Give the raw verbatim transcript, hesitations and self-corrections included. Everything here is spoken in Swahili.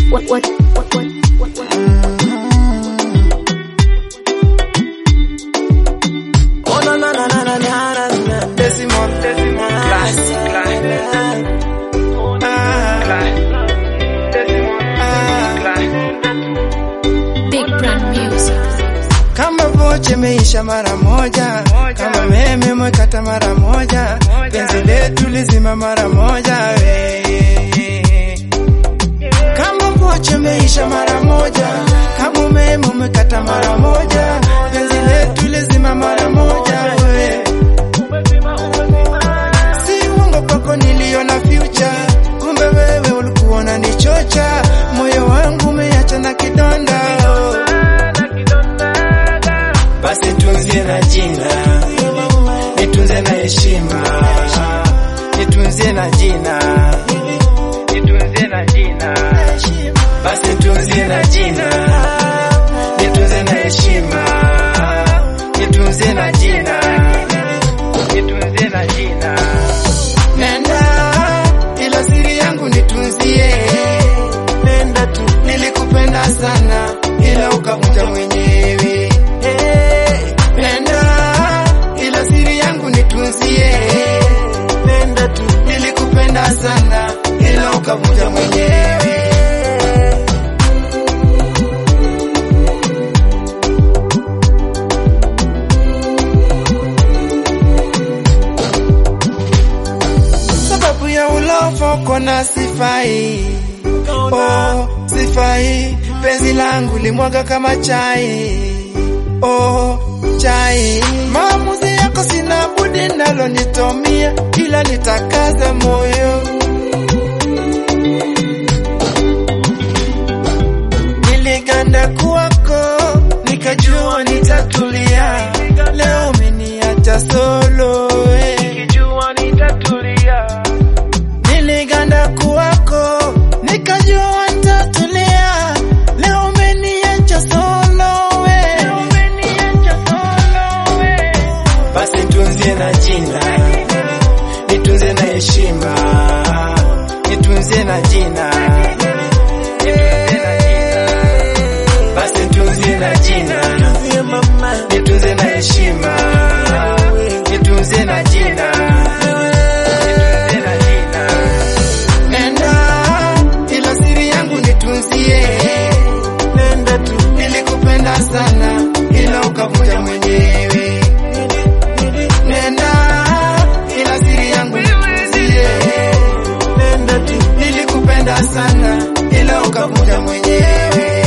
What what what what what what? Oh na na na na na na na. Decimon, Decimon, class, class. Ah, Decimon, class. Big brand music. Kama voche meisha mara moja, kama meme mwekata mara moja, penzi letu lizima mara moja. Kama voche meisha mara moja, kama meme mwekata mara moja, penzi letu lizima mara moja. Si uongo kwako niliona future, kumbe wewe ulikuwa unanichocha, moyo wangu umeacha na kidonda. Basi tunzie na jina, nitunze na heshima, nitunzie na jina, nitunzie na jina. Basi tunzie na jina, nitunze na heshima, nitunzie na jina, nitunzie na jina. Nenda ila siri yangu nitunzie, nenda tu, nilikupenda sana ila ukavunja mwenyewe. Nenda tu, nilikupenda sana ila ukavuja mwenyewe. Sababu ya ulovo kona sifai, oh sifai, penzi langu limwaga kama chai, oh chai. Maamuzi yako sina budi nalo nitomia, ila nitakaza moyo. Niliganda kwako, nikajua nitatulia, leo umeniacha solo, nikijua nitatulia. Niliganda kwako, nikajua nitatulia, leo umeniacha solo. Basi nitunzie na jina, nitunze na heshima, nitunzie na jina, nitunzie na jina. Basi nitunzie na jina, nitunze na heshima, nitunzie na jina, nitunzie na jina. Nenda ila siri yangu nitunzie, nenda tu, nilikupenda sana ila ukavuja mwenyewe. Nenda ila siri yangu nitunzie, nenda tu, nilikupenda sana ila ukavuja mwenyewe.